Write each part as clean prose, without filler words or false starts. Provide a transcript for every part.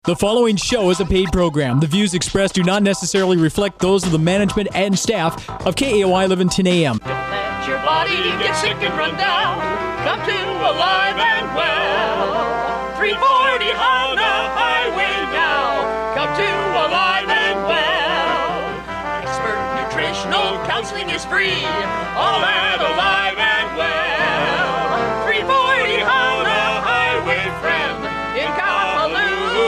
The following show is a paid program. The views expressed do not necessarily reflect those of the management and staff of KAOI 1110 AM. Don't let your body get sick and run down. Come to Alive and Well. 340 Honda Highway now. Come to Alive and Well. Expert nutritional counseling is free. All at Alive and Well. 340 Honda Highway, friend, in Kahului.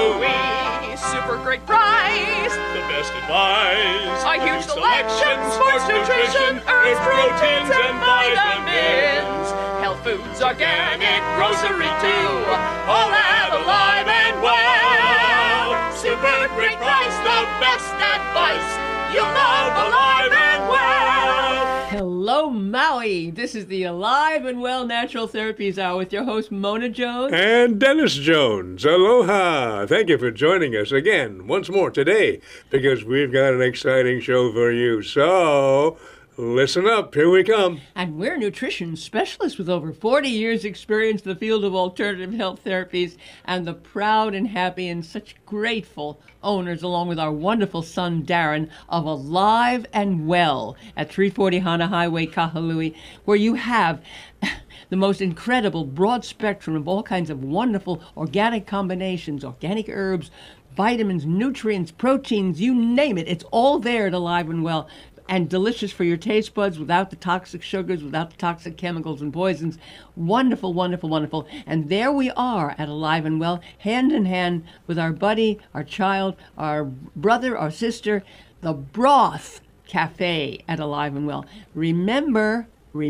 Super great price. The best advice. A huge selection, sports nutrition, herbs, proteins, and vitamins. Health foods, organic, grocery too. All at Alive and Well. Super great price, the best advice. You'll love Alive and Well. Hello, Maui. This is the Alive and Well Natural Therapies Hour with your host, Mona Jones. And Dennis Jones. Aloha. Thank you for joining us again, once more today, because we've got an exciting show for you. So, listen up. Here we come. And we're nutrition specialists with over 40 years' experience in the field of alternative health therapies, and the proud and happy and such grateful owners, along with our wonderful son, Darren, of Alive and Well at 340 Hana Highway, Kahului, where you have the most incredible broad spectrum of all kinds of wonderful organic combinations, organic herbs, vitamins, nutrients, proteins, you name it. It's all there at Alive and Well. And delicious for your taste buds, without the toxic sugars, without the toxic chemicals and poisons. Wonderful, wonderful, wonderful. And there we are at Alive and Well, hand in hand with our buddy, our child, our brother, our sister, the Broth Cafe at Alive and Well. Remember,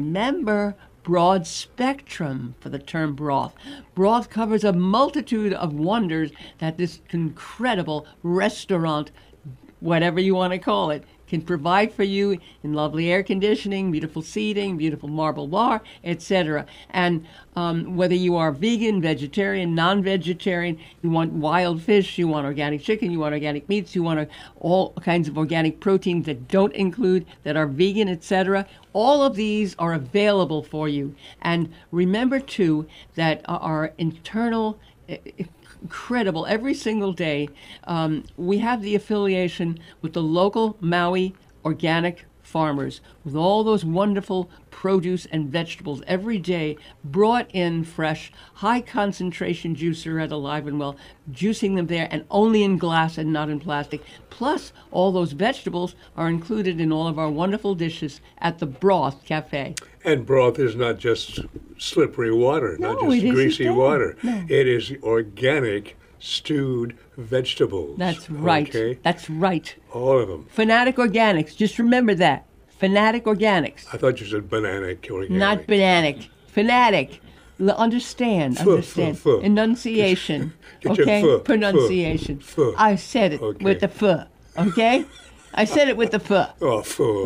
broad spectrum for the term broth. Broth covers a multitude of wonders that this incredible restaurant, whatever you want to call it, can provide for you in lovely air conditioning, beautiful seating, beautiful marble bar, etc. And whether you are vegan, vegetarian, non-vegetarian, you want wild fish, you want organic chicken, you want organic meats, you want all kinds of organic proteins that don't include, that are vegan, etc. All of these are available for you. And remember, too, that our internal incredible every single day. We have the affiliation with the local Maui organic farmers with all those wonderful produce and vegetables every day, brought in fresh, high concentration juicer at Alive and Well, juicing them there, and only in glass and not in plastic. Plus, all those vegetables are included in all of our wonderful dishes at the Broth Cafe. And broth is not just slippery water, No, not just greasy water. No. It is organic stewed vegetables. That's right. Okay? That's right. All of them. Fanatic Organics. Just remember that. Fanatic Organics. I thought you said bananic organic. Not bananic. Fanatic. Understand. Enunciation. Get your okay? pho, Pronunciation. pho. I said it Okay. with the pho. Okay? I said it with the pho. Oh, fool.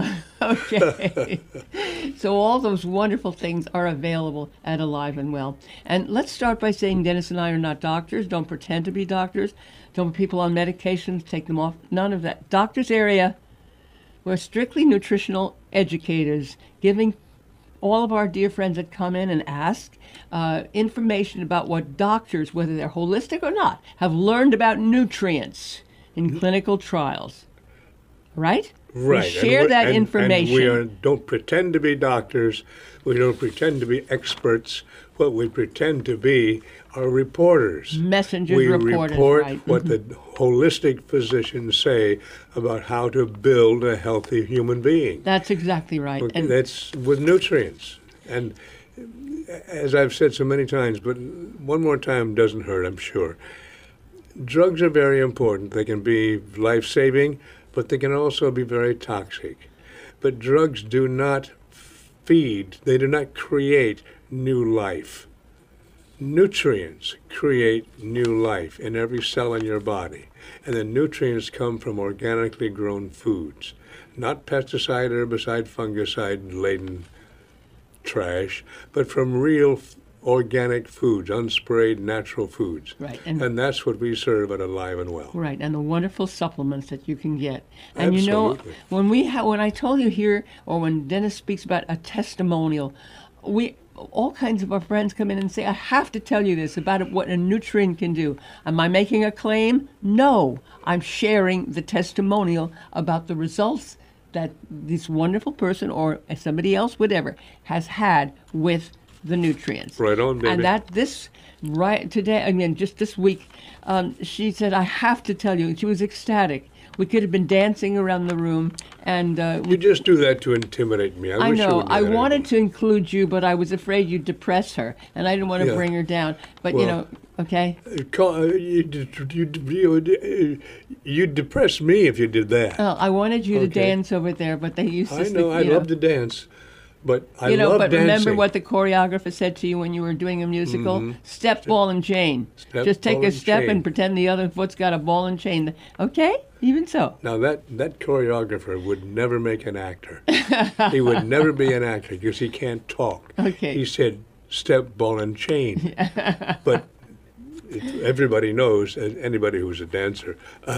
Okay. So all those wonderful things are available at Alive and Well. And let's start by saying Dennis and I are not doctors. Don't pretend to be doctors. Don't put people on medications. Take them off. None of that. Doctors area. We're strictly nutritional educators, giving all of our dear friends that come in and ask information about what doctors, whether they're holistic or not, have learned about nutrients in clinical trials. Right? Right. We share that information. And we don't pretend to be doctors. We don't pretend to be experts. What we pretend to be are reporters. Messengers, we reporters, report right. what the holistic physicians say about how to build a healthy human being. That's exactly right. Okay, And that's with nutrients. And as I've said so many times, but one more time doesn't hurt, I'm sure. Drugs are very important. They can be life-saving, but they can also be very toxic. But drugs do not feed, they do not create new life. Nutrients create new life in every cell in your body. And the nutrients come from organically grown foods, not pesticide, herbicide, fungicide-laden trash, but from real organic foods, unsprayed natural foods. Right. And that's what we serve at Alive and Well. right, and the wonderful supplements that you can get. And you know, Absolutely. when I told you here, or when Dennis speaks about a testimonial, all kinds of our friends come in and say, I have to tell you this about what a nutrient can do. Am I making a claim? No. I'm sharing the testimonial about the results that this wonderful person or somebody else, whatever, has had with the nutrients. Right on, baby. And that right today, just this week, she said, I have to tell you. She was ecstatic. We could have been dancing around the room, and You just do that to intimidate me. I wish you know. would do I that wanted anymore. to include you, but I was afraid you'd depress her, and I didn't want to Yeah. bring her down. But Well, okay. You'd depress me if you did that. I wanted you to Okay. dance over there, but they used to. I know. I love to dance, but I love but dancing. remember what the choreographer said to you when you were doing a musical? Step, ball, and chain. Step, Just take ball, a and step chain. and pretend the other foot's got a ball and chain. Okay? Even so. Now that choreographer would never make an actor. He would never be an actor because he can't talk. Okay. He said step, ball, and chain. But everybody knows, anybody who's a dancer,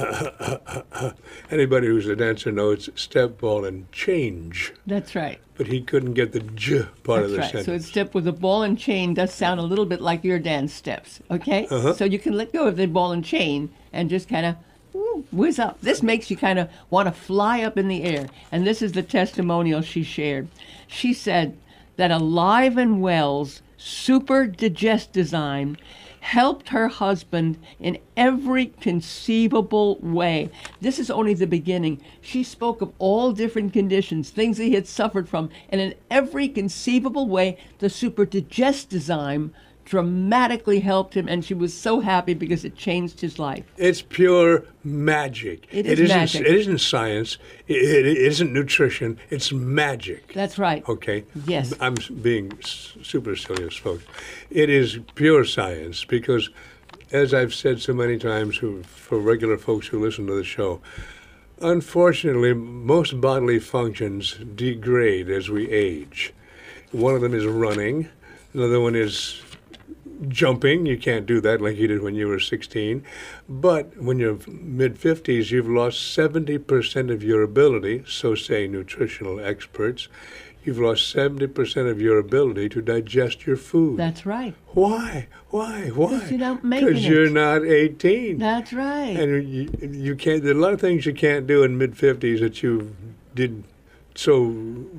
anybody who's a dancer knows step, ball, and change. That's right. But he couldn't get the j part of That's the right. So sentence. a step with a ball and chain does sound a little bit like your dance steps. Okay? So you can let go of the ball and chain and just kind of whiz up. This makes you kind of want to fly up in the air. And this is the testimonial she shared. She said that Alive and Well's Super Digest design helped her husband in every conceivable way. This is only the beginning. She spoke of all different conditions, things he had suffered from, and in every conceivable way, the Super Digest design dramatically helped him, and she was so happy because it changed his life. It's pure magic. It is isn't, magic. It isn't science. It isn't nutrition. It's magic. That's right. Okay. Yes. I'm being supercilious, folks. It is pure science because, as I've said so many times for regular folks who listen to the show, unfortunately, most bodily functions degrade as we age. One of them is running. Another one is jumping. You can't do that like you did when you were 16. But when you're mid-50s, you've lost 70% of your ability, so say nutritional experts. You've lost 70% of your ability to digest your food. That's right. Why? Because you're not making Because it. you're not 18. That's right. And you can't. There are a lot of things you can't do in mid-50s that you did so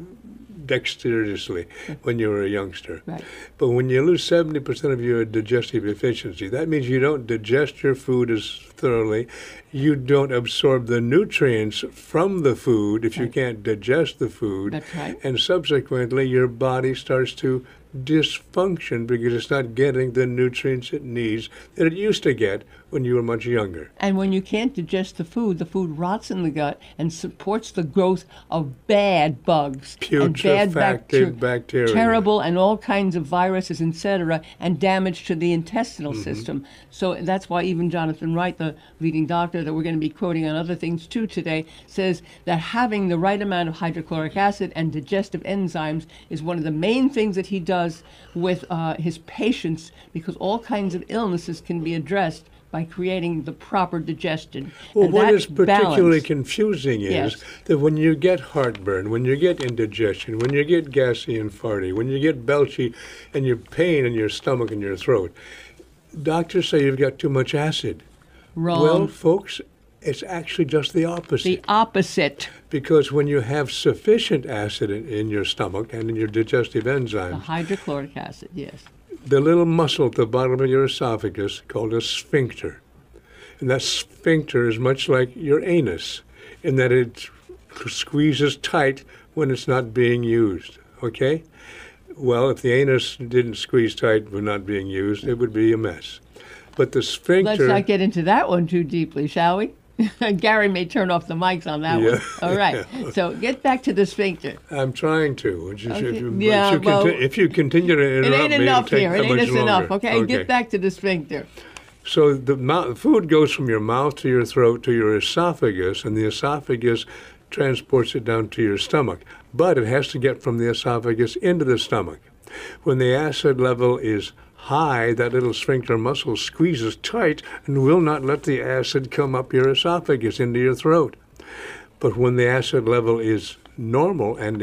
dexterously when you were a youngster. Right. But when you lose 70% of your digestive efficiency, that means you don't digest your food as thoroughly. You don't absorb the nutrients from the food if you can't digest the food. That's right. And subsequently, your body starts to dysfunction because it's not getting the nutrients it needs that it used to get when you were much younger. And when you can't digest the food rots in the gut and supports the growth of bad bugs and bad Putrefactive bacteria. terrible and all kinds of viruses, etc., and damage to the intestinal Mm-hmm. system. So that's why even Jonathan Wright, the leading doctor that we're going to be quoting on other things too today, says that having the right amount of hydrochloric acid and digestive enzymes is one of the main things that he does with his patients, because all kinds of illnesses can be addressed by creating the proper digestion. Well, and what that is particularly balance- confusing is Yes. that when you get heartburn, when you get indigestion, when you get gassy and farty, when you get belchy and your pain in your stomach and your throat, doctors say you've got too much acid. Wrong. Well, folks, it's actually just the opposite. the opposite. Because when you have sufficient acid in your stomach and in your digestive The enzymes, hydrochloric acid, yes. the little muscle at the bottom of your esophagus called a sphincter. And that sphincter is much like your anus in that it squeezes tight when it's not being used, okay? Well, if the anus didn't squeeze tight when not being used, it would be a mess. But the Let's sphincter... not get into that one too deeply, shall we? Gary may turn off the mics on that Yeah. one. All right. So get back to the sphincter. I'm trying to. Okay. Yeah, well, if you continue to It interrupt ain't me, enough it'll take here. It that ain't much us enough. longer. Okay? Get back to the sphincter. So the food goes from your mouth to your throat to your esophagus, and the esophagus transports it down to your stomach. But it has to get from the esophagus into the stomach. When the acid level is high, that little sphincter muscle squeezes tight and will not let the acid come up your esophagus into your throat. But when the acid level is normal and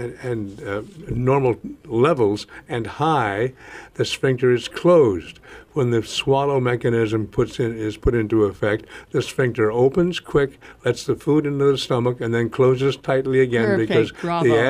normal levels and high, the sphincter is closed. When the swallow mechanism is put into effect, the sphincter opens quick, lets the food into the stomach, and then closes tightly again. Perfect. Because Bravo. the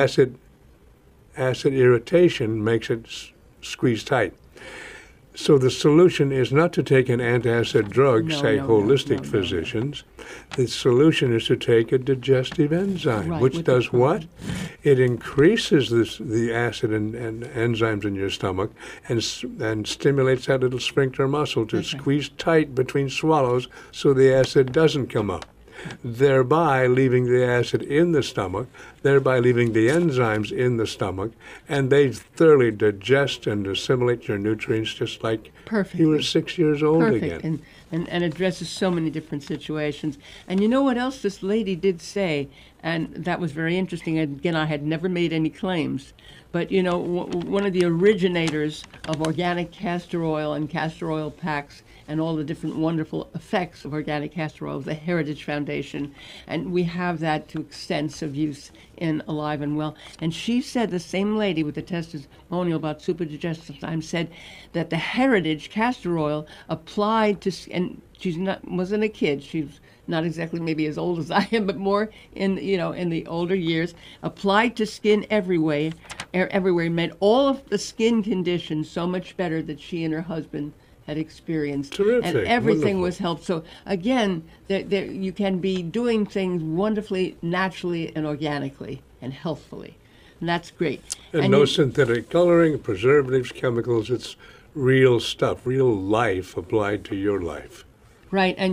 acid irritation makes it squeeze tight. So the solution is not to take an antacid drug, holistic physicians. The solution is to take a digestive enzyme, Right, which with does the what? It increases the acid and enzymes in your stomach and stimulates that little sphincter muscle to squeeze tight between swallows so the acid doesn't come up, thereby leaving the acid in the stomach, thereby leaving the enzymes in the stomach, and they thoroughly digest and assimilate your nutrients just like you were 6 years old again. And addresses so many different situations. And you know what else this lady did say? And that was very interesting. Again, I had never made any claims. But, you know, one of the originators of organic castor oil and castor oil packs and all the different wonderful effects of organic castor oil, the Heritage Foundation, and we have that to extensive use in Alive and Well. And she said, the same lady with the testimonial about super digestive time said that the Heritage castor oil applied to, and wasn't a kid, she was not exactly maybe as old as I am, but more in the older years, applied to skin everywhere, made all of the skin conditions so much better that she and her husband had experienced. Terrific. And everything Wonderful. was helped. So again, you can be doing things wonderfully, naturally, and organically, and healthfully. And that's great. And no synthetic coloring, preservatives, chemicals. It's real stuff, real life applied to your life. Right. And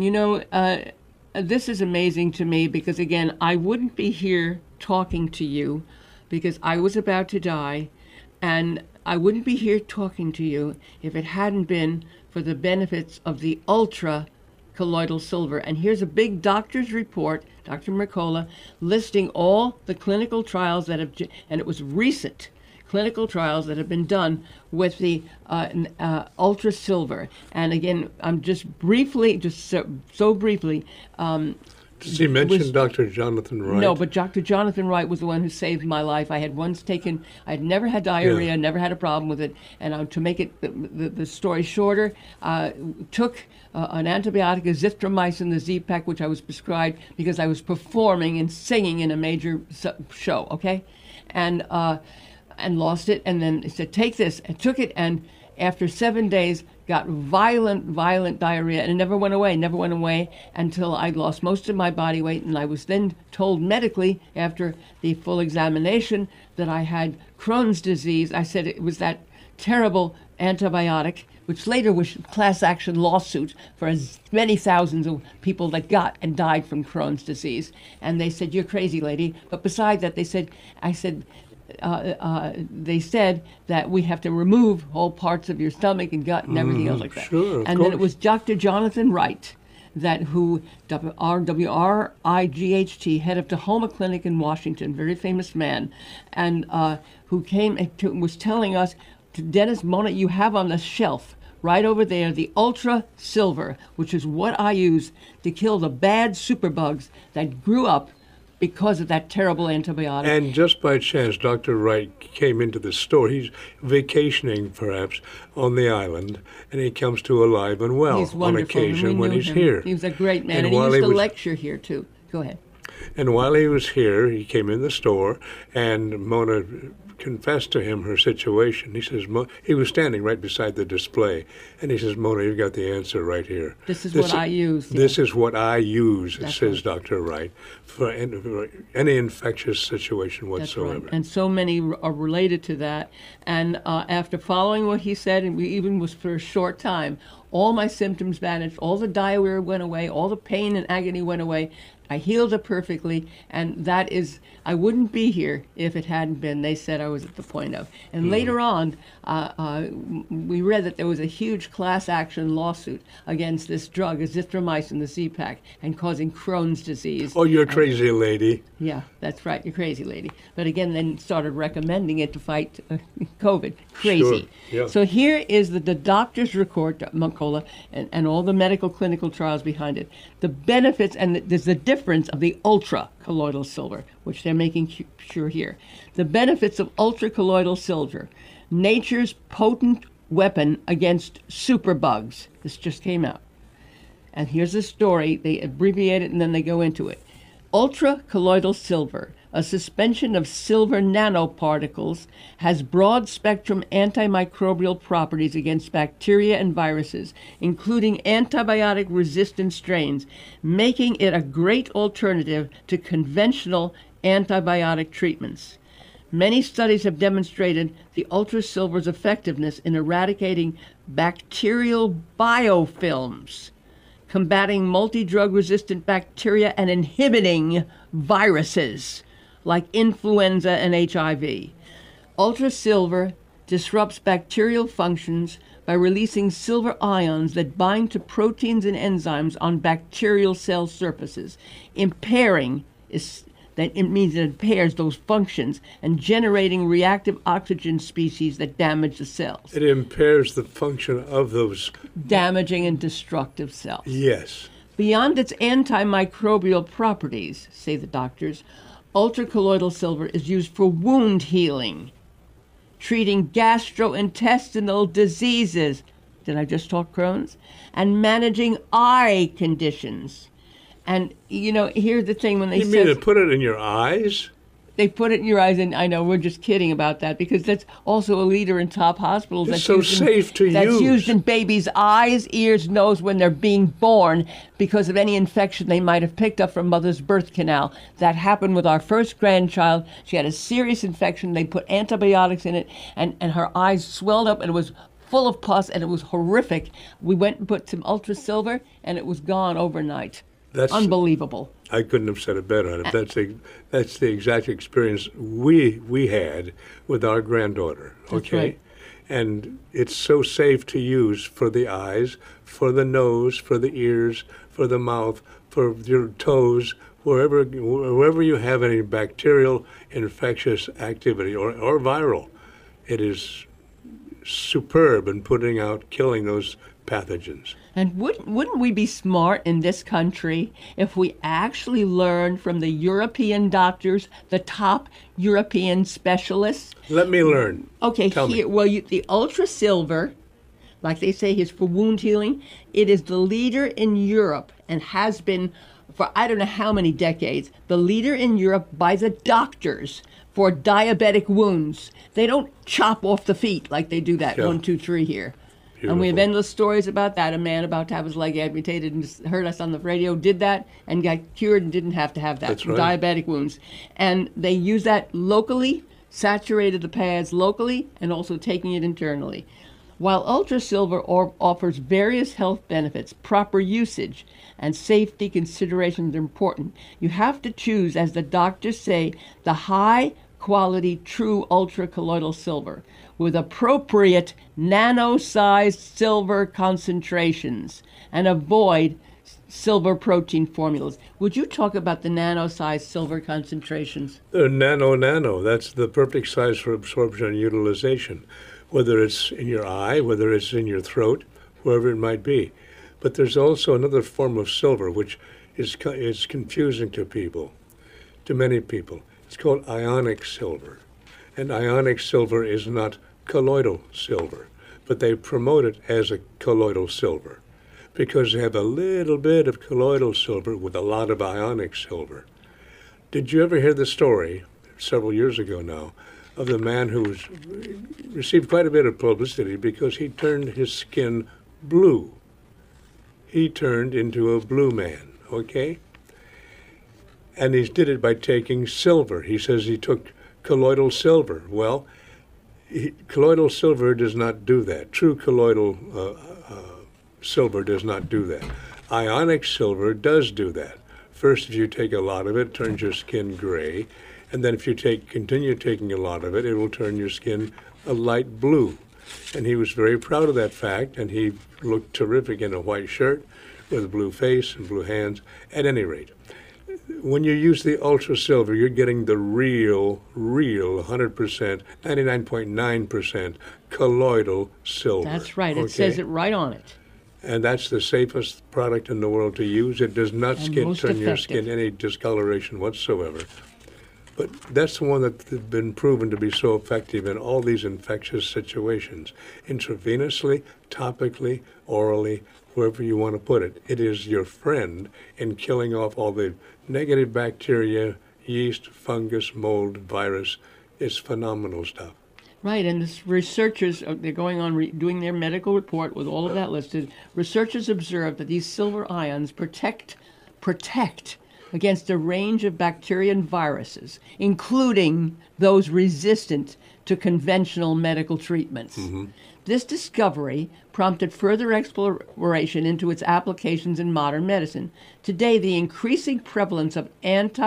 this is amazing to me because, again, I wouldn't be here talking to you because I was about to die, and I wouldn't be here talking to you if it hadn't been for the benefits of the ultra colloidal silver. And here's a big doctor's report, Dr. Mercola, listing all the clinical trials that have, and it was recent clinical trials that have been done with the ultra silver. And again, I'm just briefly, so briefly. Does he mention Dr. Jonathan Wright? No, but Dr. Jonathan Wright was the one who saved my life. I had never had diarrhea, never had a problem with it. And to make it the story shorter, took an antibiotic, azithromycin, the Z-Pack, which I was prescribed because I was performing and singing in a major show, okay? And lost it. And then he said, take this. I took it, and after 7 days, got violent diarrhea, and it never went away until I lost most of my body weight. And I was then told medically after the full examination that I had Crohn's disease. I said it was that terrible antibiotic, which later was class action lawsuit for as many thousands of people that got and died from Crohn's disease. And they said, you're crazy, lady. But beside that, they said that we have to remove whole parts of your stomach and gut and everything else like that. Sure, of and course. then it was Dr. Jonathan Wright, R-W-R-I-G-H-T, head of Tahoma Clinic in Washington, very famous man, and who was telling us, Dennis, Mona, you have on the shelf right over there the Ultra Silver, which is what I use to kill the bad superbugs that grew up because of that terrible antibiotic. And just by chance, Dr. Wright came into the store. He's vacationing, perhaps, on the island, and he comes to Alive and Well He's on wonderful. occasion when he's him. here. He was a great man, and he while used to was- lecture here, too. Go ahead. And while he was here, he came in the store, and Mona confessed to him her situation. He says, he was standing right beside the display, and he says, Mona, you've got the answer right here. This is what I use. This is what I use, That's says right. Dr. Wright, for any infectious situation That's whatsoever. right. And so many are related to that. And after following what he said, and we even was for a short time, all my symptoms vanished, all the diarrhea went away, all the pain and agony went away. I healed it perfectly, and that is, I wouldn't be here if it hadn't been. They said I was at the point of. And later on, we read that there was a huge class action lawsuit against this drug, azithromycin, the Z-Pack, and causing Crohn's disease. Oh, you're crazy, lady. Yeah, that's right. You're crazy, lady. But again, then started recommending it to fight COVID. Crazy. Sure, yeah. So here is the doctor's report, Mercola Coca-Cola, and all the medical clinical trials behind it. The benefits, and there's the difference of the ultra colloidal silver, which they're making sure here. The benefits of ultra colloidal silver, nature's potent weapon against superbugs. This just came out. And here's the story. They abbreviate it and then they go into it. Ultra colloidal silver, a suspension of silver nanoparticles, has broad-spectrum antimicrobial properties against bacteria and viruses, including antibiotic-resistant strains, making it a great alternative to conventional antibiotic treatments. Many studies have demonstrated the ultrasilver's effectiveness in eradicating bacterial biofilms, combating multi-drug resistant bacteria, and inhibiting viruses like influenza and HIV. Ultrasilver disrupts bacterial functions by releasing silver ions that bind to proteins and enzymes on bacterial cell surfaces, that it means it impairs those functions and generating reactive oxygen species that damage the cells. It impairs the function of those Damaging and destructive cells. Yes. Beyond its antimicrobial properties, say the doctors, ultracolloidal silver is used for wound healing, treating gastrointestinal diseases. Did I just talk Crohn's? And managing eye conditions. And, here's the thing when they say... You mean to put it in your eyes? They put it in your eyes, and I know we're just kidding about that because that's also a leader in top hospitals. It's so safe to use. That's used in babies' eyes, ears, nose when they're being born because of any infection they might have picked up from mother's birth canal. That happened with our first grandchild. She had a serious infection. They put antibiotics in it, and her eyes swelled up, and it was full of pus, and it was horrific. We went and put some ultra silver, and it was gone overnight. That's unbelievable. I couldn't have said it better. That's the exact experience we had with our granddaughter. Okay, that's right. And it's so safe to use for the eyes, for the nose, for the ears, for the mouth, for your toes, wherever you have any bacterial infectious activity or viral. It is superb in killing those pathogens. And wouldn't we be smart in this country if we actually learned from the European doctors, the top European specialists? Let me learn. Okay, Tell me. Well, the ultra silver, like they say, is for wound healing. It is the leader in Europe and has been for I don't know how many decades, the leader in Europe by the doctors for diabetic wounds. They don't chop off the feet like they do that 1, 2, 3 here. Beautiful. And we have endless stories about that. A man about to have his leg amputated and just heard us on the radio, did that, and got cured and didn't have to have that. That's right. Diabetic wounds. And they use that locally, saturated the pads locally, and also taking it internally. While Ultra Silver offers various health benefits, proper usage and safety considerations are important. You have to choose, as the doctors say, the high-quality true ultra-colloidal silver with appropriate nano-sized silver concentrations and avoid silver protein formulas. Would you talk about the nano-sized silver concentrations? Nano. That's the perfect size for absorption and utilization, whether it's in your eye, whether it's in your throat, wherever it might be. But there's also another form of silver which is confusing to people, to many people. It's called ionic silver. And ionic silver is not colloidal silver, but they promote it as a colloidal silver because they have a little bit of colloidal silver with a lot of ionic silver. Did you ever hear the story, several years ago now, of the man who received quite a bit of publicity because he turned his skin blue? He turned into a blue man, okay? And he did it by taking silver. He says he took colloidal silver. Well, colloidal silver does not do that. True colloidal silver does not do that. Ionic silver does do that. First, if you take a lot of it, it turns your skin gray. And then if you continue taking a lot of it, it will turn your skin a light blue. And he was very proud of that fact, and he looked terrific in a white shirt with a blue face and blue hands. At any rate, when you use the ultra silver, you're getting the real 100%, 99.9% colloidal silver. That's right. Okay? It says it right on it. And that's the safest product in the world to use. It does not And most turn your effective. skin any discoloration whatsoever. But that's the one that's been proven to be so effective in all these infectious situations. Intravenously, topically, orally, wherever you want to put it. It is your friend in killing off all the negative bacteria, yeast, fungus, mold, virus. It's phenomenal stuff. Right, and this researchers, they're going on doing their medical report with all of that listed. Researchers observed that these silver ions protect against a range of bacteria and viruses, including those resistant to conventional medical treatments. This discovery prompted further exploration into its applications in modern medicine. Today, the increasing prevalence of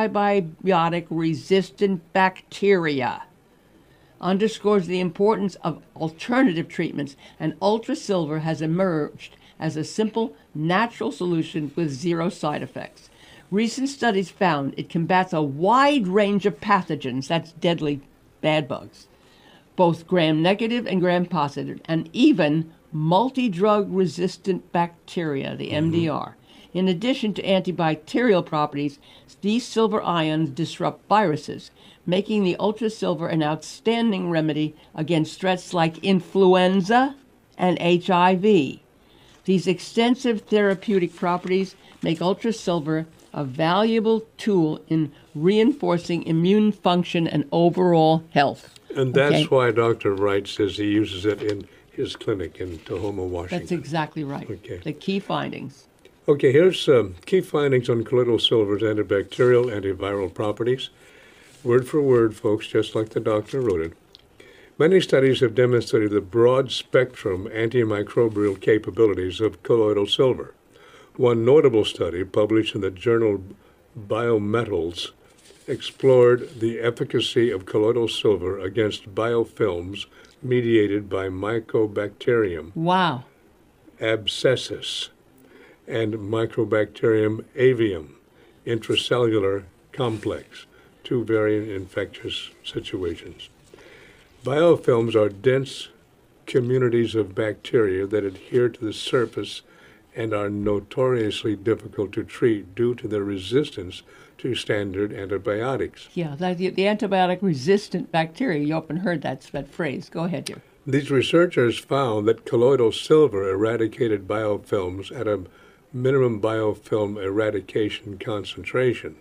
antibiotic-resistant bacteria underscores the importance of alternative treatments, and Ultra Silver has emerged as a simple, natural solution with zero side effects. Recent studies found it combats a wide range of pathogens, that's deadly bad bugs, both gram-negative and gram-positive, and even multi-drug resistant bacteria, the MDR. In addition to antibacterial properties, these silver ions disrupt viruses, making the Ultra Silver an outstanding remedy against threats like influenza and HIV. These extensive therapeutic properties make Ultra Silver a valuable tool in reinforcing immune function and overall health. And that's Okay. why Dr. Wright says he uses it in his clinic in Tahoma, Washington. That's exactly right. Okay. The key findings. Okay, here's key findings on colloidal silver's antibacterial, antiviral properties. Word for word, folks, just like the doctor wrote it. Many studies have demonstrated the broad-spectrum antimicrobial capabilities of colloidal silver. One notable study, published in the journal Biometals, explored the efficacy of colloidal silver against biofilms mediated by Mycobacterium Wow. abscessus and Microbacterium avium intracellular complex, two very infectious situations. Biofilms are dense communities of bacteria that adhere to the surface and are notoriously difficult to treat due to their resistance to standard antibiotics. Yeah, the antibiotic resistant bacteria. You often heard that phrase. Go ahead, dear. These researchers found that colloidal silver eradicated biofilms at a minimum biofilm eradication concentration,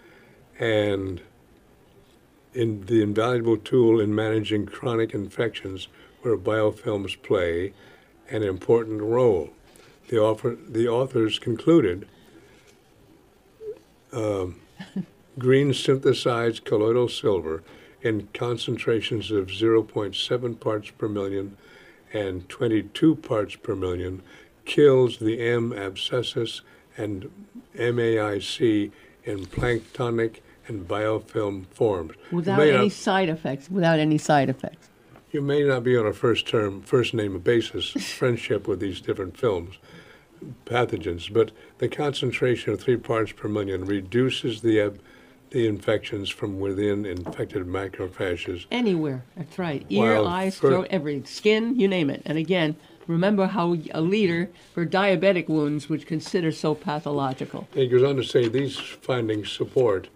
and in the invaluable tool in managing chronic infections where biofilms play an important role. The authors concluded green synthesized colloidal silver in concentrations of 0.7 parts per million and 22 parts per million kills the M. abscessus and MAIC in planktonic and biofilm forms. Without any side effects. Without any side effects. You may not be on a first name basis friendship with these different pathogens, but the concentration of 3 parts per million reduces the infections from within infected macrophages. Anywhere. That's right. Ear, While eyes, throat, everything. Skin, you name it. And again, remember how a leader for diabetic wounds, which consider so pathological. He goes on to say these findings support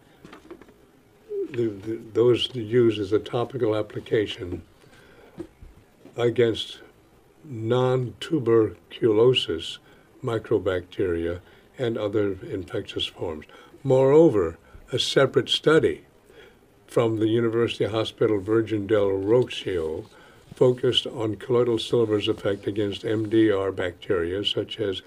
those used as a topical application against non-tuberculosis microbacteria and other infectious forms. Moreover, a separate study from the University Hospital Virgin del Rocio focused on colloidal silver's effect against MDR bacteria such as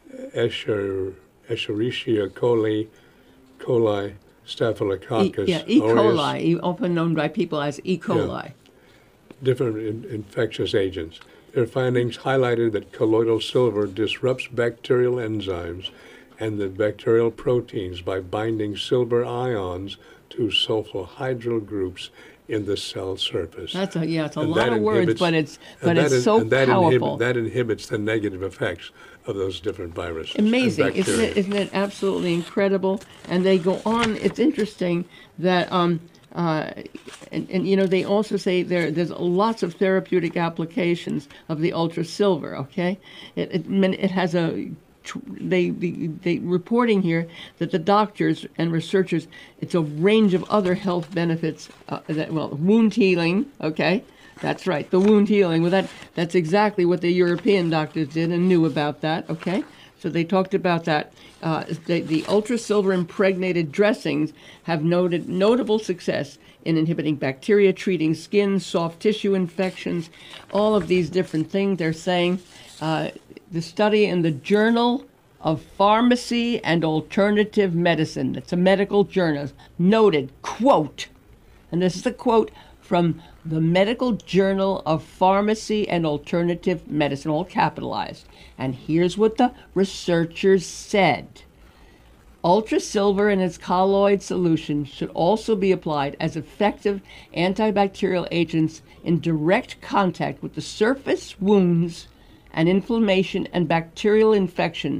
Escherichia coli, Staphylococcus E. aureus, coli, often known by people as E. coli. different infectious agents. Their findings highlighted that colloidal silver disrupts bacterial enzymes and the bacterial proteins by binding silver ions to sulfohydryl groups in the cell surface. It's a And lot that of words, inhibits- but it's and so that powerful. That inhibits the negative effects of those different viruses. and Amazing, bacteria. isn't it absolutely incredible? And they go on. It's interesting that And they also say there's lots of therapeutic applications of the ultra silver. Okay, it has they reporting here that the doctors and researchers, it's a range of other health benefits. Wound healing. Okay, that's right, the wound healing. Well, that's exactly what the European doctors did and knew about that. Okay. So they talked about that. The ultra silver impregnated dressings have notable success in inhibiting bacteria, treating skin, soft tissue infections, all of these different things. They're saying the study in the Journal of Pharmacy and Alternative Medicine, it's a medical journal, noted, quote, and this is a quote from the Medical Journal of Pharmacy and Alternative Medicine, all capitalized. And here's what the researchers said. Ultra silver in its colloid solution should also be applied as effective antibacterial agents in direct contact with the surface wounds and inflammation and bacterial infection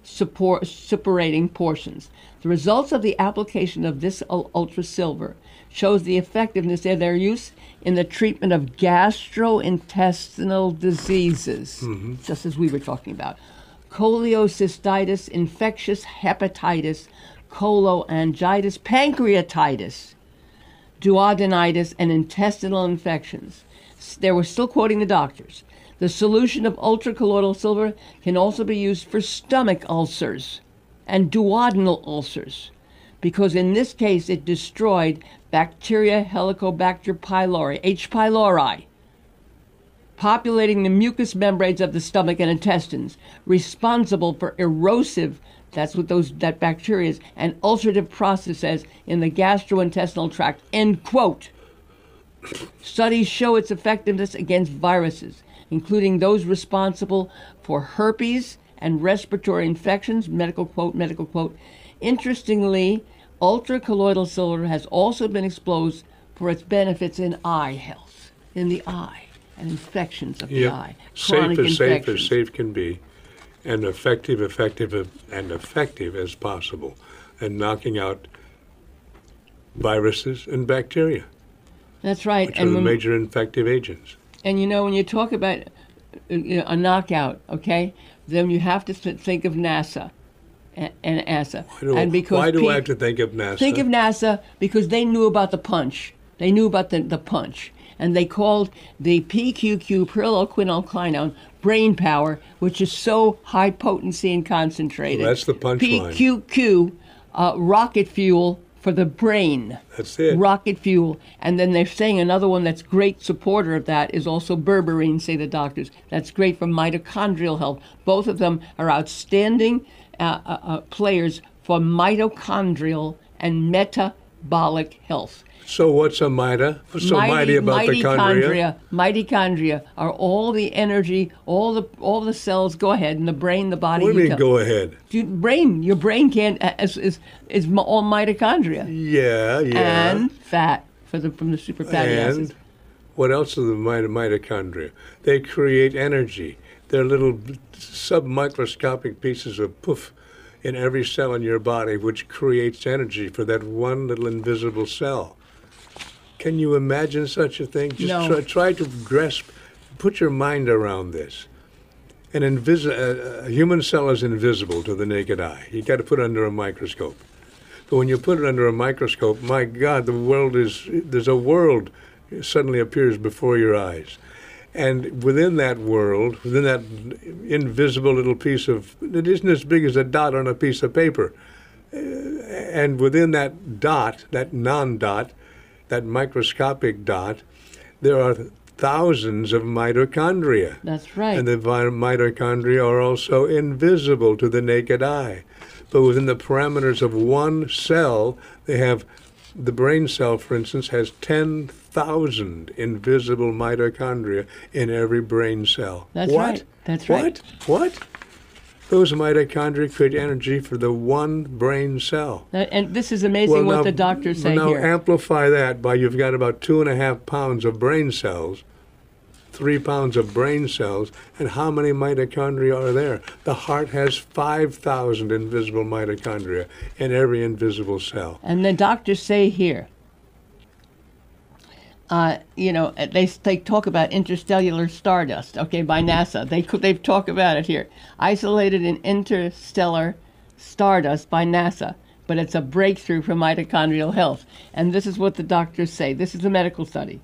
suppurating portions. The results of the application of this ultra silver shows the effectiveness of their use in the treatment of gastrointestinal diseases, just as we were talking about. Cholecystitis, infectious hepatitis, cholangitis, pancreatitis, duodenitis, and intestinal infections. They were still quoting the doctors. The solution of ultracolloidal silver can also be used for stomach ulcers and duodenal ulcers, because in this case it destroyed bacteria Helicobacter pylori, H. pylori, populating the mucous membranes of the stomach and intestines, responsible for erosive, that's what that bacteria is, and ulcerative processes in the gastrointestinal tract, end quote. Studies show its effectiveness against viruses, including those responsible for herpes and respiratory infections, medical quote. Interestingly, ultracolloidal silver has also been exposed for its benefits in eye health, in the eye, and infections of the eye. Chronic safe as safe can be, and effective as possible, and knocking out viruses and bacteria. That's right. Which are the major infective agents. And when you talk about a knockout, okay, then you have to think of NASA and NASA. Why do I have to think of NASA? Think of NASA because they knew about the punch. They knew about the punch. And they called the PQQ, pyrroloquinolquinone, brain power, which is so high potency and concentrated. Well, that's the punchline. PQQ, rocket fuel for the brain. That's it. Rocket fuel. And then they're saying another one that's great supporter of that is also berberine, say the doctors. That's great for mitochondrial health. Both of them are outstanding players for mitochondrial and metabolic health. So what's a mita? What's so mighty about the chondria? Mitochondria are all the energy, all the cells. Go ahead in the brain, the body. What do you mean? Go ahead. Your brain can't is all mitochondria. Yeah. And fat from the super fatty acids. And what else are the mitochondria? They create energy. They're little submicroscopic pieces of poof in every cell in your body, which creates energy for that one little invisible cell. Can you imagine such a thing? No. Try to put your mind around this. A human cell is invisible to the naked eye. You got to put it under a microscope. But when you put it under a microscope, my God, there's a world suddenly appears before your eyes. And within that world, within that invisible little piece it isn't as big as a dot on a piece of paper. And within that dot, that non-dot, that microscopic dot, there are thousands of mitochondria. That's right. And the mitochondria are also invisible to the naked eye. But within the parameters of one cell, the brain cell, for instance, has 10,000 invisible mitochondria in every brain cell. That's right. That's right. What? Those mitochondria create energy for the one brain cell. And this is amazing what the doctors say now here. Now amplify that by you've got about 2.5 pounds of brain cells, 3 pounds of brain cells, and how many mitochondria are there? The heart has 5,000 invisible mitochondria in every invisible cell. And the doctors say here, They talk about interstellar stardust, okay, by NASA. They've talked about it here. Isolated in interstellar stardust by NASA, but it's a breakthrough for mitochondrial health. And this is what the doctors say. This is a medical study.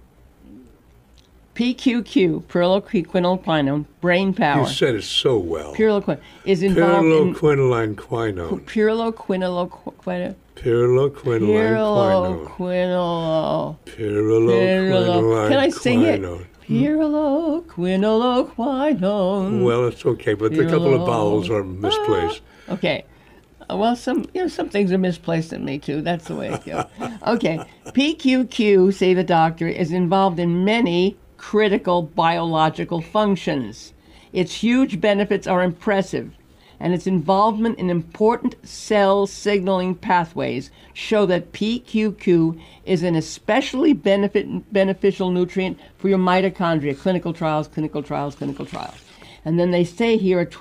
PQQ, pyrroloquinolquinone, brain power. You said it so well. Pyrroloquinone is involved in Pyrroloquinoline quinone. Pyrroloquinolquinone. Pyrroloquinoline quinone. Pyrroloquinoline Can I sing it? quinone. Pyrroloquinolquinone. Well, it's okay, but a couple of vowels are misplaced. Okay. Well, some things are misplaced in me too. That's the way it goes. Okay. PQQ, say the doctor, is involved in many critical biological functions. Its huge benefits are impressive, and its involvement in important cell signaling pathways show that PQQ is an especially beneficial nutrient for your mitochondria. Clinical trials. And then they say here, a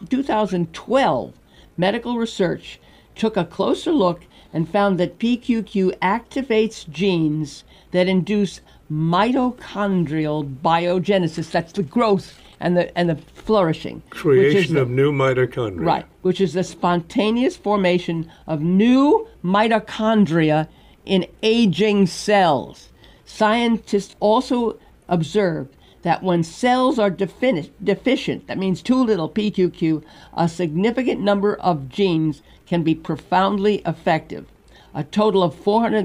2012 medical research took a closer look and found that PQQ activates genes that induce mitochondrial biogenesis. That's the growth and the flourishing. Creation of new mitochondria. Right, which is the spontaneous formation of new mitochondria in aging cells. Scientists also observed that when cells are deficient, that means too little PQQ, a significant number of genes can be profoundly effective. A total of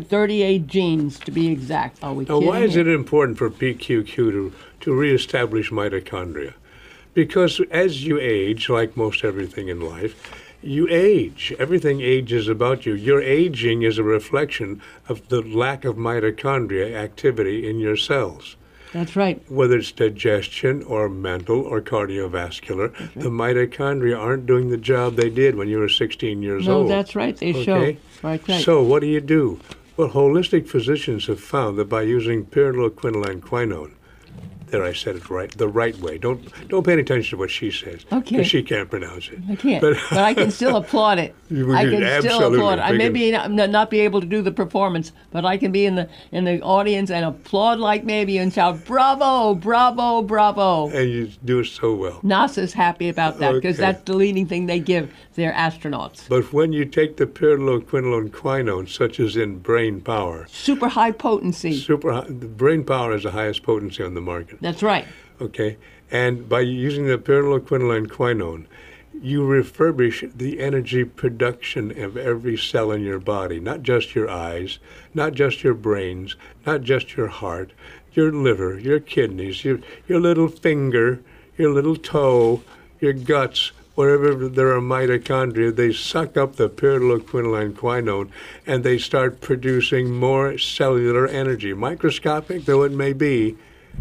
438 genes, to be exact. Are we Now, kidding why is me? it important for PQQ to reestablish mitochondria? Because as you age, like most everything in life, you age. Everything ages about you. Your aging is a reflection of the lack of mitochondria activity in your cells. That's right. Whether it's digestion or mental or cardiovascular, the mitochondria aren't doing the job they did when you were 16 years No, old. that's right. They show. Okay? Right. So what do? Well, holistic physicians have found that by using pyrroloquinoline quinone, there I said it right, the right way. Don't pay any attention to what she says. Okay. 'Cause she can't pronounce it. I can't, but I can still applaud it. I can still Absolutely. applaud it. I may be not be able to do the performance, but I can be in the audience and applaud like maybe and shout, "Bravo, bravo, bravo!" And you do it so well. NASA's happy about that because Okay. that's the leading thing they give their astronauts. But when you take the pyrroloquinoline quinone, such as in brain power, Super high potency. the brain power is the highest potency on the market. That's right. Okay, and by using the pyrroloquinoline quinone, you refurbish the energy production of every cell in your body, not just your eyes, not just your brains, not just your heart, your liver, your kidneys, your little finger, your little toe, your guts. Wherever there are mitochondria, they suck up the pyrroloquinoline quinone and they start producing more cellular energy, microscopic though it may be.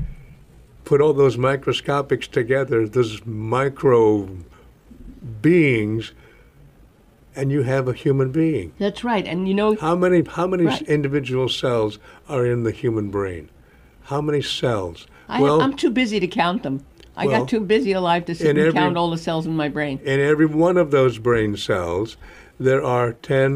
Put all those microscopics together, those micro beings, and you have a human being. That's right. And you know, How many Right. individual cells are in the human brain? How many cells? I'm too busy to count them. I well, got too busy alive to sit in and every- count all the cells in my brain. in every one of those brain cells, there are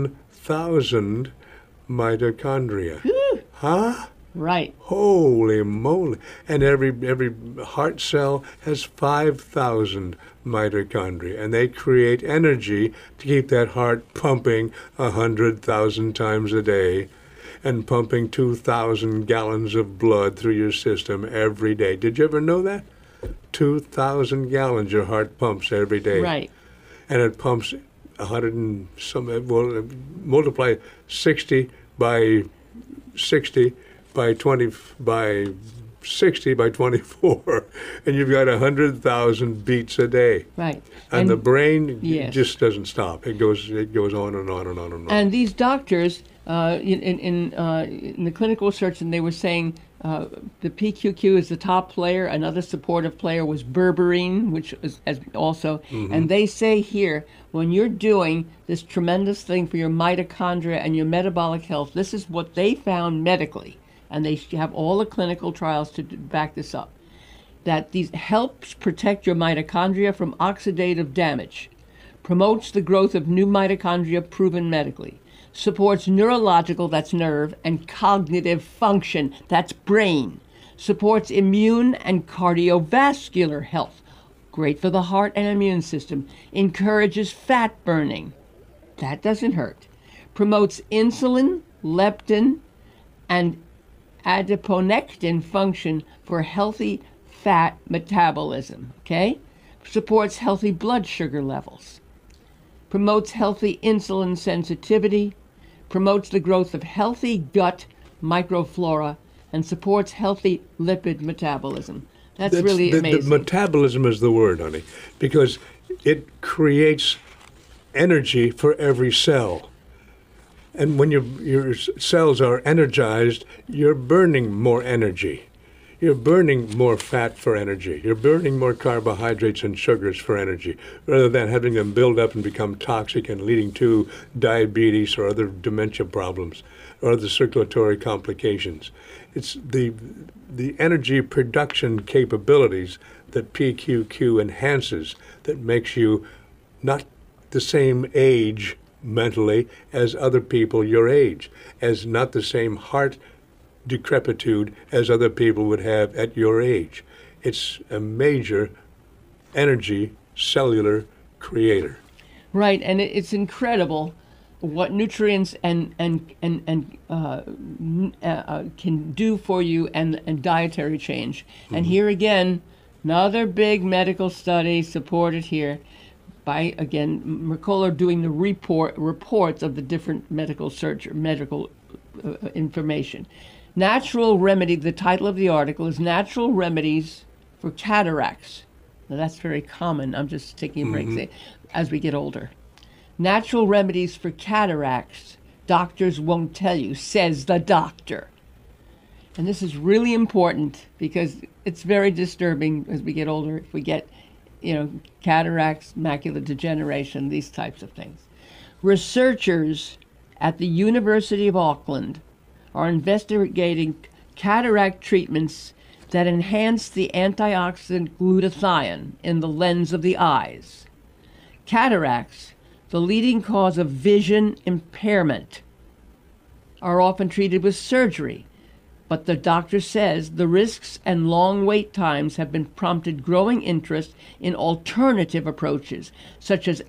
10,000 mitochondria. Huh? Right. Holy moly. And every heart cell has 5,000 mitochondria, and they create energy to keep that heart pumping 100,000 times a day and pumping 2,000 gallons of blood through your system every day. Did you ever know that? 2,000 gallons your heart pumps every day. Right. And it pumps 100 and some, well, multiply 60 by 60 by 20 by 60 by 24, and you've got 100,000 beats a day. Right. And the brain Yes. just doesn't stop. It goes on and on and on and on. And these doctors in the clinical research, and they were saying the PQQ is the top player. Another supportive player was berberine, which is also. And they say here, when you're doing this tremendous thing for your mitochondria and your metabolic health, this is what they found medically, and they have all the clinical trials to back this up, that these helps protect your mitochondria from oxidative damage, promotes the growth of new mitochondria proven medically, Supports neurological, that's nerve, and cognitive function, that's brain. Supports immune and cardiovascular health. Great for the heart and immune system. Encourages fat burning. That doesn't hurt. Promotes insulin, leptin, and adiponectin function for healthy fat metabolism, okay? Supports healthy blood sugar levels. Promotes healthy insulin sensitivity. Promotes the growth of healthy gut microflora and supports healthy lipid metabolism. That's really amazing. The metabolism is the word, honey, because it creates energy for every cell. And when your cells are energized, you're burning more energy. You're burning more fat for energy. You're burning more carbohydrates and sugars for energy, rather than having them build up and become toxic and leading to diabetes or other dementia problems or other circulatory complications. It's the energy production capabilities that PQQ enhances that makes you not the same age mentally as other people your age, as not the same heart decrepitude as other people would have at your age. It's a major energy cellular creator. Right, and it's incredible what nutrients and can do for you and dietary change. And here again, another big medical study supported here by, again, Mercola doing the reports of the different medical information. Natural remedy, the title of the article is Natural Remedies for Cataracts. Now that's very common. I'm just taking a break as we get older. Natural remedies for cataracts, doctors won't tell you, says the doctor. And this is really important because it's very disturbing as we get older if we get, cataracts, macular degeneration, these types of things. Researchers at the University of Auckland are investigating cataract treatments that enhance the antioxidant glutathione in the lens of the eyes. Cataracts, the leading cause of vision impairment, are often treated with surgery, but the doctor says the risks and long wait times have been prompted growing interest in alternative approaches, such as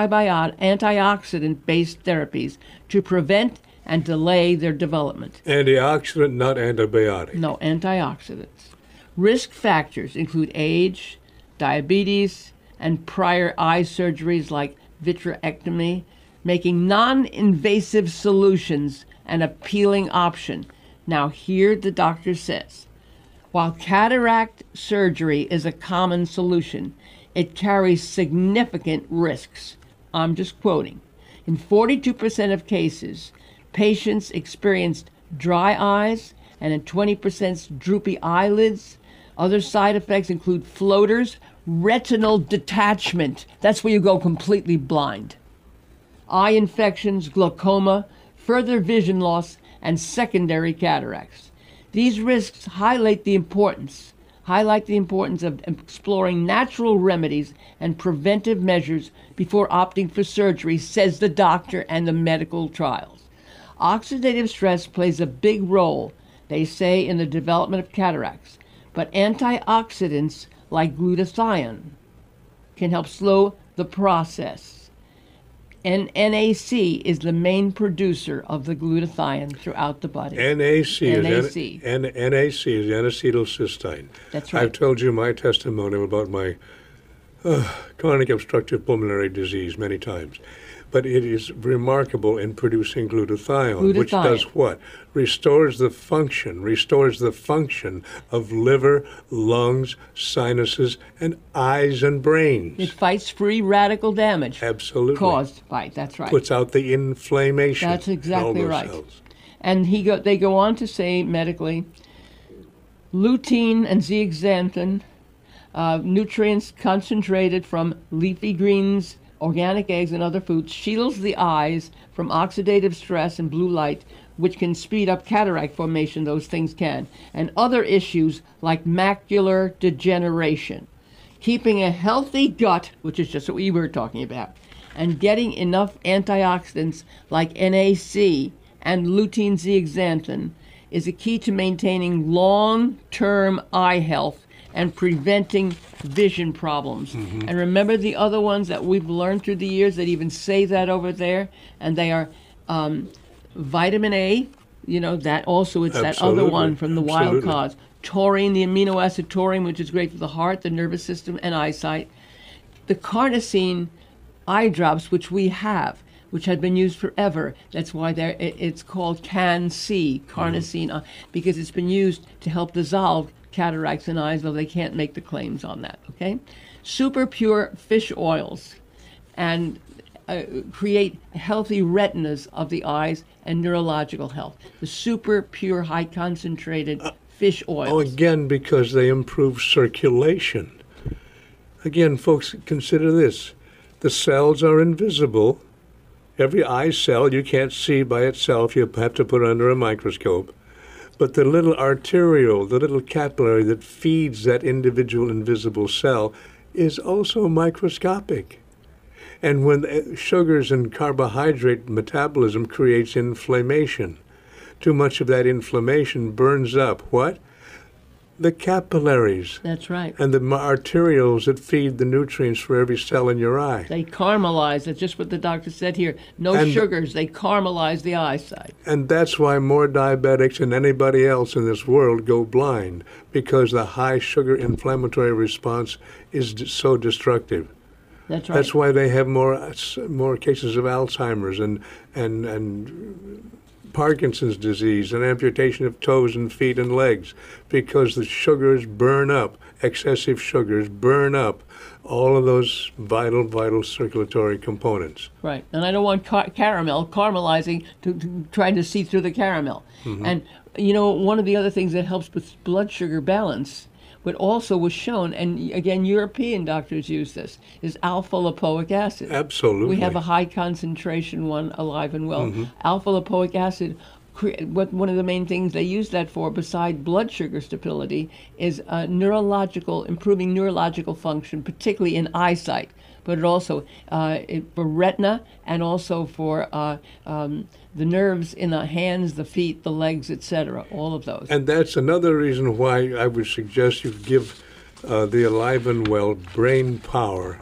antioxidant-based therapies to prevent and delay their development. Antioxidant, not antibiotic. No, antioxidants. Risk factors include age, diabetes, and prior eye surgeries like vitrectomy, making non-invasive solutions an appealing option. Now, here the doctor says, while cataract surgery is a common solution, it carries significant risks. I'm just quoting. In 42% of cases, patients experienced dry eyes and in 20% droopy eyelids. Other side effects include floaters, retinal detachment. That's where you go completely blind. Eye infections, glaucoma, further vision loss, and secondary cataracts. These risks highlight the importance of exploring natural remedies and preventive measures before opting for surgery, says the doctor and the medical trials. Oxidative stress plays a big role, they say, in the development of cataracts, but antioxidants like glutathione can help slow the process. And NAC is the main producer of the glutathione throughout the body. NAC is N-acetylcysteine. That's right. I've told you my testimony about my chronic obstructive pulmonary disease many times. But it is remarkable in producing glutathione, which does what? Restores the function of liver, lungs, sinuses, and eyes and brains. It fights free radical damage. Absolutely. Caused by, that's right. Puts out the inflammation. That's exactly right. Cells. And they go on to say medically, lutein and zeaxanthin, nutrients concentrated from leafy greens, organic eggs, and other foods, shields the eyes from oxidative stress and blue light, which can speed up cataract formation, those things can, and other issues like macular degeneration. Keeping a healthy gut, which is just what we were talking about, And getting enough antioxidants like NAC and lutein zeaxanthin is a key to maintaining long-term eye health and preventing vision problems. And remember the other ones that we've learned through the years that even say that over there, and they are vitamin A, that also, it's that other one from the wild cause. Taurine, the amino acid taurine, which is great for the heart, the nervous system, and eyesight. The carnosine eye drops, which we have, which had been used forever. That's why it's called CAN-C, carnosine, because it's been used to help dissolve cataracts in eyes, though they can't make the claims on that, okay? Super pure fish oils and create healthy retinas of the eyes and neurological health. The super pure, high concentrated fish oils. Oh, again, because they improve circulation. Again, folks, consider this. The cells are invisible. Every eye cell you can't see by itself. You have to put it under a microscope. But the little arteriole, the little capillary that feeds that individual invisible cell is also microscopic. And when sugars and carbohydrate metabolism creates inflammation, too much of that inflammation burns up what? The capillaries. That's right. And the arterioles that feed the nutrients for every cell in your eye. They caramelize. That's just what the doctor said here. No sugars. They caramelize the eyesight. And that's why more diabetics than anybody else in this world go blind, because the high sugar inflammatory response is so destructive. That's right. That's why they have more cases of Alzheimer's and Parkinson's disease and amputation of toes and feet and legs, because the sugars burn up, excessive sugars burn up all of those vital circulatory components. Right. And I don't want caramelizing to trying to see through the caramel. And, one of the other things that helps with blood sugar balance, but also was shown, and again, European doctors use this, is alpha-lipoic acid. Absolutely. We have a high concentration one, alive and well. Alpha-lipoic acid, one of the main things they use that for, beside blood sugar stability, is improving neurological function, particularly in eyesight. But it also for retina and also for the nerves in the hands, the feet, the legs, etc. All of those. And that's another reason why I would suggest you give the Alive and Well Brain Power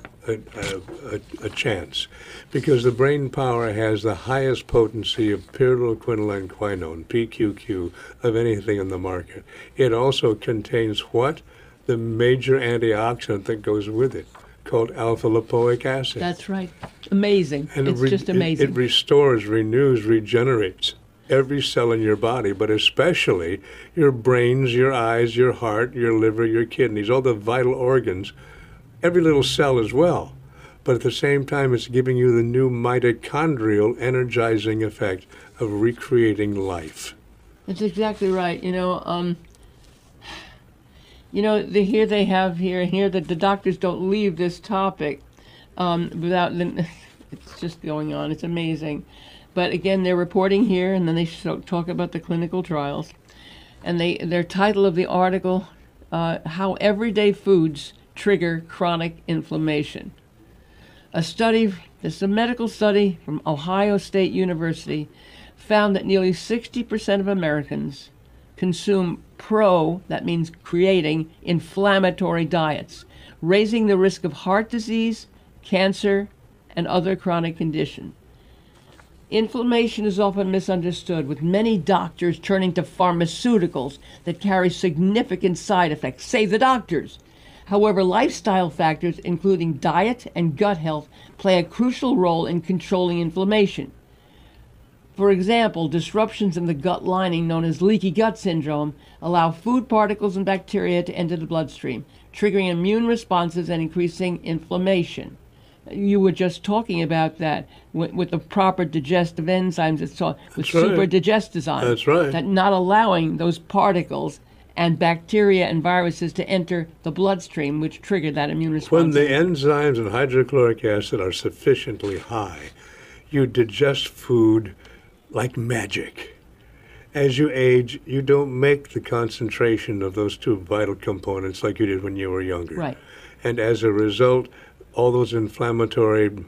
a chance, because the Brain Power has the highest potency of pyridoquinone quinone, PQQ, of anything in the market. It also contains what? The major antioxidant that goes with it, called alpha-lipoic acid. That's right. Amazing. And it's just amazing. It restores, renews, regenerates every cell in your body, but especially your brains, your eyes, your heart, your liver, your kidneys, all the vital organs, every little cell as well. But at the same time, it's giving you the new mitochondrial energizing effect of recreating life. That's exactly right. Here they have here that the doctors don't leave this topic without. It's just going on. It's amazing. But again, they're reporting here, and then they talk about the clinical trials. And their title of the article, How Everyday Foods Trigger Chronic Inflammation. This is a medical study from Ohio State University, found that nearly 60% of Americans consume that means creating, inflammatory diets, raising the risk of heart disease, cancer, and other chronic conditions. Inflammation is often misunderstood, with many doctors turning to pharmaceuticals that carry significant side effects, say the doctors. However, lifestyle factors, including diet and gut health, play a crucial role in controlling inflammation. For example, disruptions in the gut lining, known as leaky gut syndrome, allow food particles and bacteria to enter the bloodstream, triggering immune responses and increasing inflammation. You were just talking about that with the proper digestive enzymes, with super digestizyme. That's right. That not allowing those particles and bacteria and viruses to enter the bloodstream, which trigger that immune response. When the enzymes and hydrochloric acid are sufficiently high, you digest food like magic. As you age, you don't make the concentration of those two vital components like you did when you were younger. Right. And as a result, all those inflammatory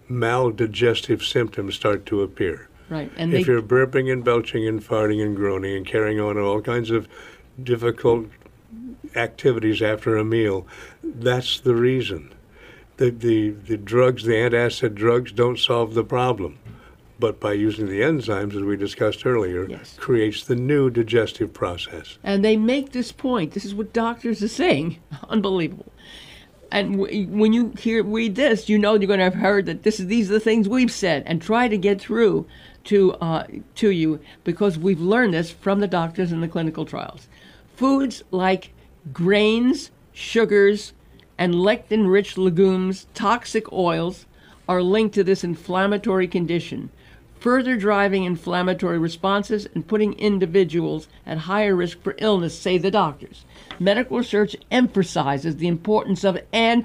maldigestive symptoms start to appear. Right. And If you're burping and belching and farting and groaning and carrying on all kinds of difficult activities after a meal, that's the reason. The drugs, the antacid drugs, don't solve the problem. But by using the enzymes, as we discussed earlier, Yes. creates the new digestive process. And they make this point. This is what doctors are saying. Unbelievable. And when you read this, you know you're going to have heard that these are the things we've said, and try to get through to you, because we've learned this from the doctors in the clinical trials. Foods like grains, sugars, and lectin-rich legumes, toxic oils, are linked to this inflammatory condition, further driving inflammatory responses and putting individuals at higher risk for illness, say the doctors. Medical research emphasizes the importance of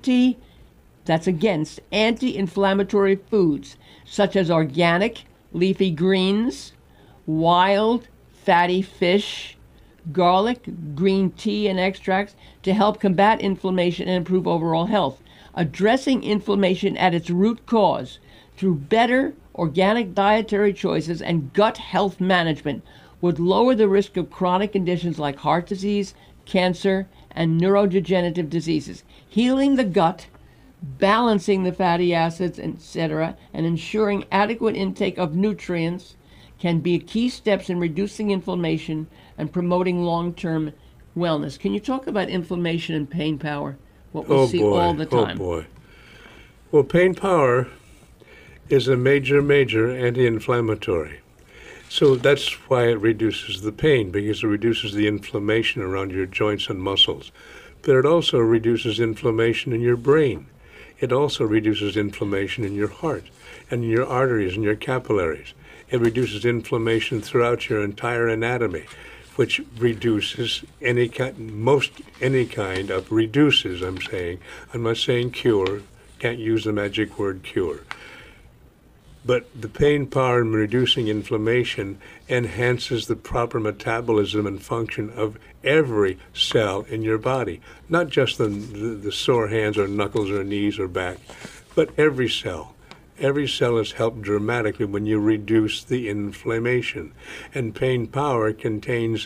anti-inflammatory foods, such as organic, leafy greens, wild, fatty fish, garlic, green tea, and extracts to help combat inflammation and improve overall health. Addressing inflammation at its root cause through better organic dietary choices and gut health management would lower the risk of chronic conditions like heart disease, cancer, and neurodegenerative diseases. Healing the gut, balancing the fatty acids, etc., and ensuring adequate intake of nutrients can be key steps in reducing inflammation and promoting long-term wellness. Can you talk about inflammation and pain power? What we see all the time. Oh, boy. Well, pain power is a major anti-inflammatory. So that's why it reduces the pain, because it reduces the inflammation around your joints and muscles. But it also reduces inflammation in your brain. It also reduces inflammation in your heart and in your arteries and your capillaries. It reduces inflammation throughout your entire anatomy, which reduces any kind of reduces, I'm saying. I'm not saying cure, can't use the magic word cure. But the pain power in reducing inflammation enhances the proper metabolism and function of every cell in your body, not just the sore hands or knuckles or knees or back, but every cell. Every cell is helped dramatically when you reduce the inflammation. And pain power contains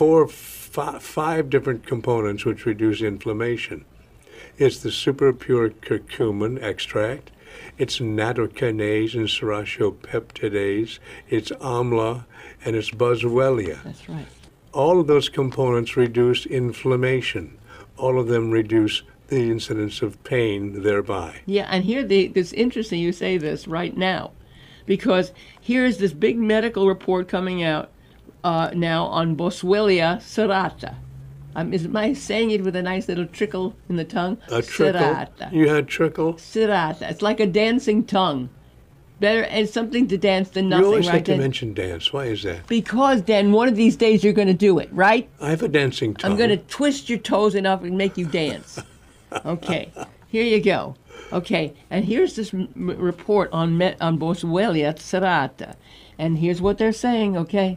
five different components which reduce inflammation. It's the super pure curcumin extract. It's nattokinase and serratiopeptidase. It's amla, and it's boswellia. That's right. All of those components reduce inflammation. All of them reduce the incidence of pain thereby. Yeah, and here it's interesting you say this right now, because here's this big medical report coming out now on Boswellia serrata. Am I saying it with a nice little trickle in the tongue? A trickle? Serrata. You had trickle? Serrata. It's like a dancing tongue. Better, it's something to dance than nothing, You always right? like to Dan? mention dance. Why is that? Because, Dan, one of these days you're going to do it, right? I have a dancing tongue. I'm going to twist your toes enough and make you dance. Okay, here you go. Okay, and here's this report on Boswellia serrata. And here's what they're saying, okay?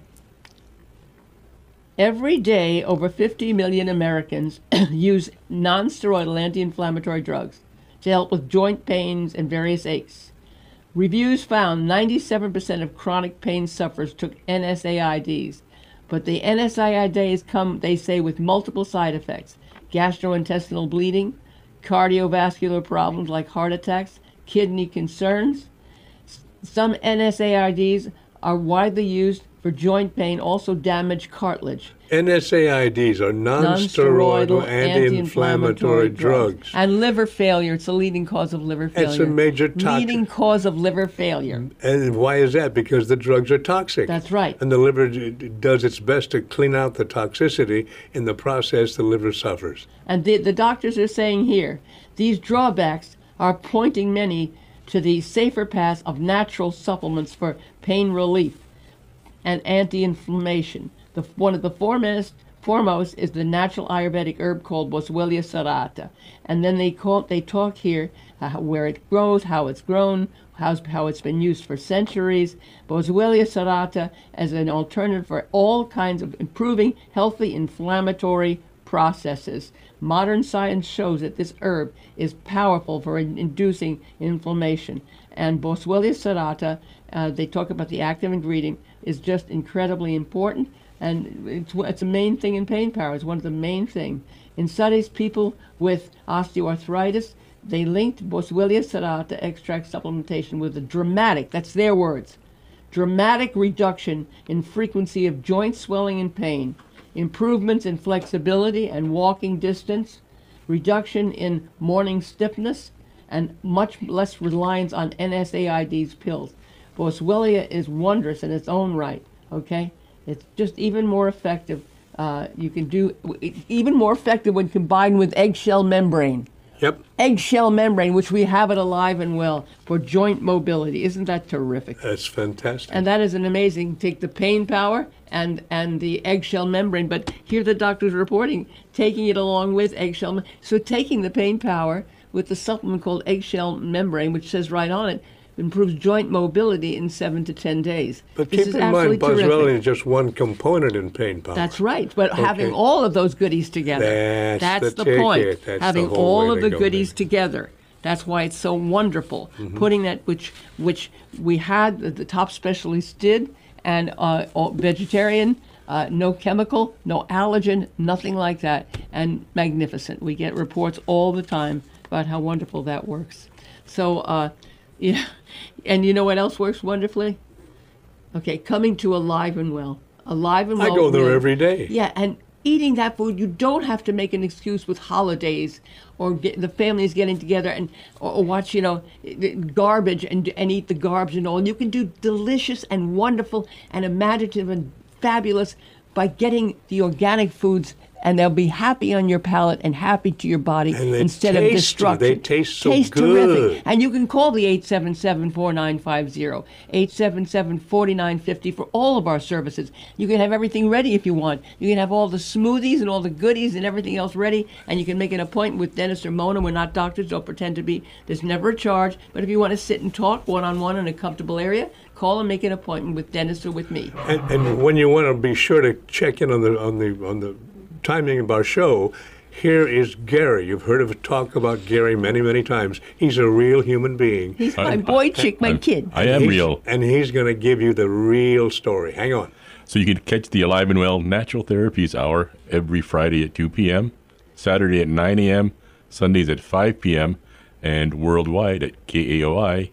Every day, over 50 million Americans use non-steroidal anti-inflammatory drugs to help with joint pains and various aches. Reviews found 97% of chronic pain sufferers took NSAIDs, but the NSAIDs come, they say, with multiple side effects: gastrointestinal bleeding, cardiovascular problems like heart attacks, kidney concerns. Some NSAIDs are widely used for joint pain, also damage cartilage. NSAIDs are non-steroidal anti-inflammatory drugs. And liver failure. It's the leading cause of liver failure. It's a major leading cause of liver failure. And why is that? Because the drugs are toxic. That's right. And the liver does its best to clean out the toxicity. In the process, the liver suffers. And the doctors are saying here, these drawbacks are pointing many to the safer path of natural supplements for pain relief and anti-inflammation. One of the foremost is the natural Ayurvedic herb called Boswellia serrata. And then they talk here where it grows, how it's grown, how it's been used for centuries. Boswellia serrata as an alternative for all kinds of improving healthy inflammatory processes. Modern science shows that this herb is powerful for inducing inflammation. And Boswellia serrata, they talk about the active ingredient, is just incredibly important. And it's a main thing in pain power. It's one of the main things. In studies, people with osteoarthritis, they linked Boswellia serrata extract supplementation with a dramatic, that's their words, dramatic reduction in frequency of joint swelling and pain, improvements in flexibility and walking distance, reduction in morning stiffness, and much less reliance on NSAID's pills. Boswellia is wondrous in its own right, okay? It's just even more effective. You can do even more effective when combined with eggshell membrane. Yep. Eggshell membrane, which we have at Alive and Well for joint mobility. Isn't that terrific? That's fantastic. And that is an amazing. Take the pain power and the eggshell membrane. But here the doctor's reporting taking it along with eggshell. So taking the pain power with the supplement called eggshell membrane, which says right on it, improves joint mobility in 7 to 10 days. But This keep is in mind, absolutely Boswellia terrific. is just one component in pain power. That's right. But having all of those goodies together, That's the the point. ticket. That's Having the whole all way of to the go goodies there. together. That's why it's so wonderful. Putting that, which we had, the top specialists did, and vegetarian, no chemical, no allergen, nothing like that, and magnificent. We get reports all the time about how wonderful that works. So, yeah, and you know what else works wonderfully? Okay, coming to Alive and Well. Alive and Well. I go there will- every day. Yeah, and eating that food, you don't have to make an excuse with holidays or the families getting together and or watch, garbage and eat the garbage and all. You can do delicious and wonderful and imaginative and fabulous by getting the organic foods, and they'll be happy on your palate and happy to your body And they instead of tasty. destruction. They taste so Taste good. terrific. And you can call the 877-4950, 877-4950 for all of our services. You can have everything ready if you want. You can have all the smoothies and all the goodies and everything else ready, and you can make an appointment with Dennis or Mona. We're not doctors, don't pretend to be. There's never a charge, but if you want to sit and talk one-on-one in a comfortable area, call and make an appointment with Dennis or with me. And when you want to be sure to check in on the timing of our show, here is Gary. You've heard of talk about Gary many, many times. He's a real human being. He's my boy chick, my kid. I am real. And he's going to give you the real story. Hang on. So you can catch the Alive and Well Natural Therapies Hour every Friday at 2 p.m., Saturday at 9 a.m., Sundays at 5 p.m., and worldwide at KAOI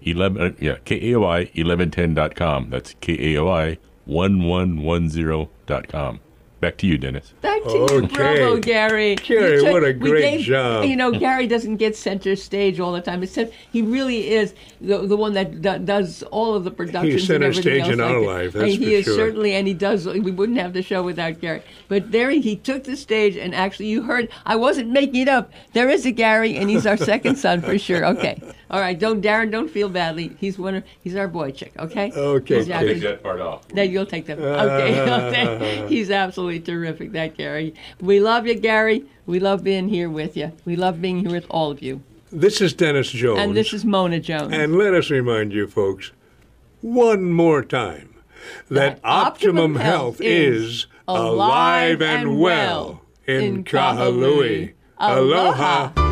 1110.com. That's KAOI 1110.com. Back to you, Dennis. Back to you. Okay. Bravo, Gary. Gary, You what a we great job. Gary doesn't get center stage all the time. Except he really is the one that does all of the productions. He's center and everything stage in else our like life, that. that's And he for is sure. certainly, and he does. We wouldn't have the show without Gary. But there, he took the stage, and actually, you heard. I wasn't making it up. There is a Gary, and he's our second son for sure. Okay, all right. Darren, don't feel badly. He's our boy chick. Okay. Okay, He's kid. actually- Take that part off. no, you'll take them. Okay. He's absolutely terrific, that Gary. We love you, Gary. We love being here with you. We love being here with all of you. This is Dennis Jones. And this is Mona Jones. And let us remind you, folks, one more time, that Optimum Health is alive and well in Kahului. Aloha.